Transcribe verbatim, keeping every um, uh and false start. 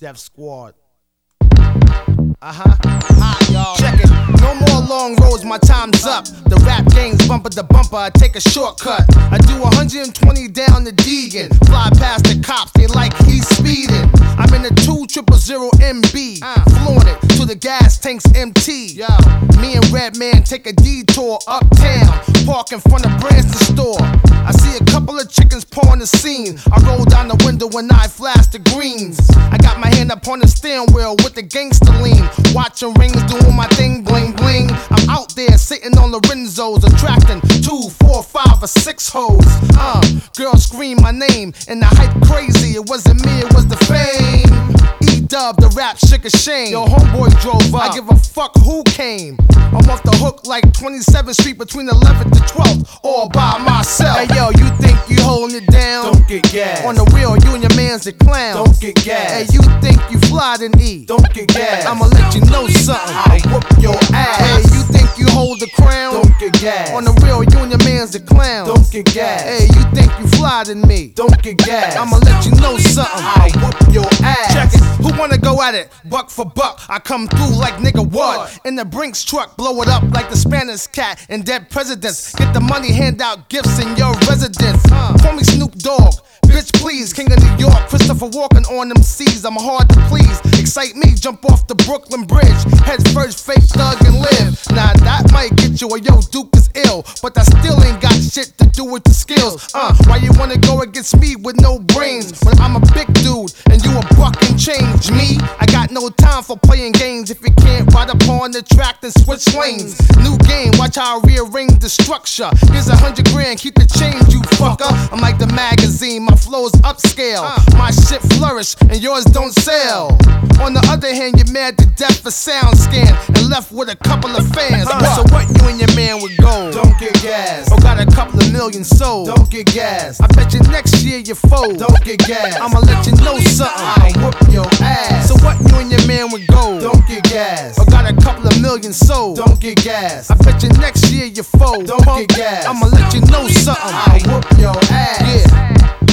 Def Squad. Uh-huh. Hi, y'all. Check it. No more long roads, my time's up. The rap game's bumper to bumper, I take a shortcut. I do one hundred twenty down to Deegan. Fly past the cops, they like he's speeding. I'm in a two triple zero M B. Uh. Flooring it till the gas tank's empty. Yo. Me and Redman take a detour uptown. Park in front of Branson store. I see a couple of chickens pouring the scene. I roll down the window when I flash the greens. I got my hand up on the steering wheel with the gangster lean. Watching rings doing my thing, bling bling. I'm out there sitting on the Renzos, attracting two, four, five, or six hoes. Uh, girls scream my name and the hype crazy. It wasn't me, it was the fame. E-Dub, the rap shook a shame. Yo, homeboy drove up. I give a fuck who came. I'm off the hook like twenty-seventh Street between eleventh to twelfth, all by myself. Hey yo, you think you holding it down? Don't get gas. On the real, you and your man's the clown. Don't get gas. Hey, you think you fly than E? Don't get gas. I'ma let you know something. I'll whoop your ass. Hey, you think you hold the crown? Don't get gas. On the real, you and your man's the clown. Don't get gas. Hey, you think you fly than me? Don't get gas. I'ma let you know something. I'll whoop your ass. Check it. Who wanna go at it? Buck for buck. I come through like nigga what? In the Brinks truck, blow it up like the Spanish cat and dead presidents. Get the money, hand out gifts in your residence. Uh, call me Snoop Dogg. Bitch, please, King of New York, Christopher Walken on them C's. I'm hard to please. Excite me, jump off the Brooklyn Bridge. Head first, fake thug and live. Nah, that might get you a yo, Duke is ill. But that still ain't got shit to do with the skills. Uh, why you wanna go against me with no brains? When I'm a big dude and you a buck and change. Me, I got no time for playing games. If you can't ride upon the track, then switch lanes. New game, watch how I rearrange the structure. Here's a hundred grand, keep the change, you fucker. I'm like the magazine, my flow's upscale. My shit flourish and yours don't sell. On the other hand, you're mad to death for sound scan and left with a couple of fans. So what you and your man would go? Don't get gas. Or got a couple of million sold? Don't get gas. I bet you next year you fold. Don't get gas. I'ma let you know something. I'll whoop your ass. So what you and your man would go? Don't get gas. Or got a couple of million sold? Don't get gas. I bet you next year you fold. Don't get gas. I'ma let you know something. I'll whoop your ass. Yeah.